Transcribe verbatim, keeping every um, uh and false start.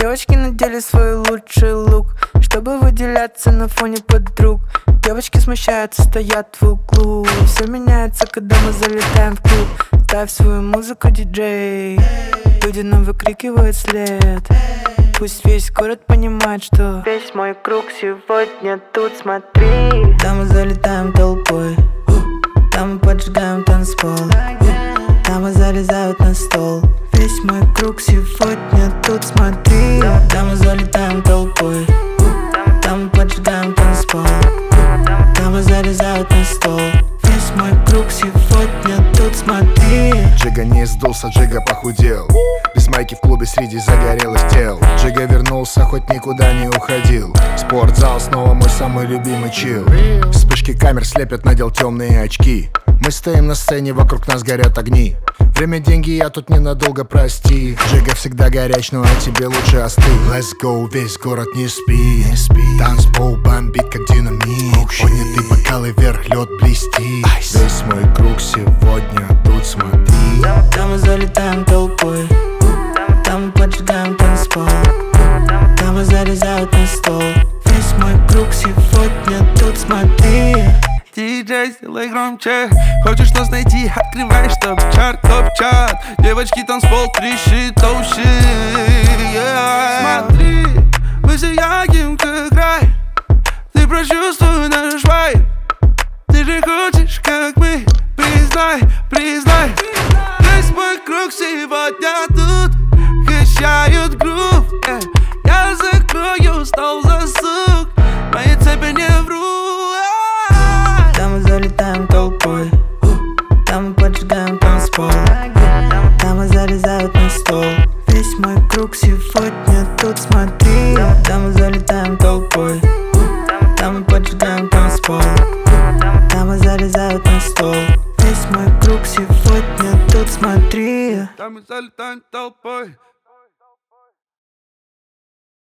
Девочки надели свой лучший лук, чтобы выделяться на фоне подруг. Девочки смущаются, стоят в углу. Все меняется, когда мы залетаем в клуб. Ставь свою музыку, диджей. Люди нам выкрикивают след. Пусть весь город понимает, что весь мой круг сегодня тут, смотри. Да, мы залетаем толпой, да, мы поджигаем танцпол, да, мы залезают на стол. Весь мой круг сегодня тут, смотри. Да, мы залетаем толпой, да, мы поджигаем танцпол, да, мы залезают на стол. Весь мой круг сегодня тут, смотри. Джига не сдулся, Джига похудел. Без майки в клубе среди загорелых тел. Джига вернулся, хоть никуда не уходил. Спортзал снова мой самый любимый чил. Вспышки камер слепят, надел темные очки. Мы стоим на сцене, вокруг нас горят огни. Время, деньги, я тут ненадолго, прости. Джига всегда горяч, но а тебе лучше остыть. Let's go, весь город не спи, не спи. Танцпол бомбит, как динамит. Поднятый бокалы вверх, лед блестит. Весь мой круг сегодня тут, смотри. Да, мы залетаем толпой, да, мы поджигаем танцпол, да, мы залезают на стол. Весь мой круг сегодня тут, смотри. Диджей, сделай громче. Хочешь нас найти, открываешь топ-чарт, топ-чарт. Девочки, танцпол трещит, oh shit, yeah. Смотри, мы все ярким, как рай. Ты прочувствуй наш вайб. Ты же хочешь, как мы. Признай, признай. Весь мой круг сегодня тут. Качают грув, yeah. Я закрою стол за сук. Мои цепи не врут. Да, мы залетаем толпой, да, мы поджигаем танцпол, да, мы залезают на стол. Весь мой круг сегодня тут, смотри. Да, мы залетаем толпой, да, мы поджигаем танцпол, да, мы залезают на стол. Весь мой круг сегодня тут, смотри. Да, мы залетаем толпой.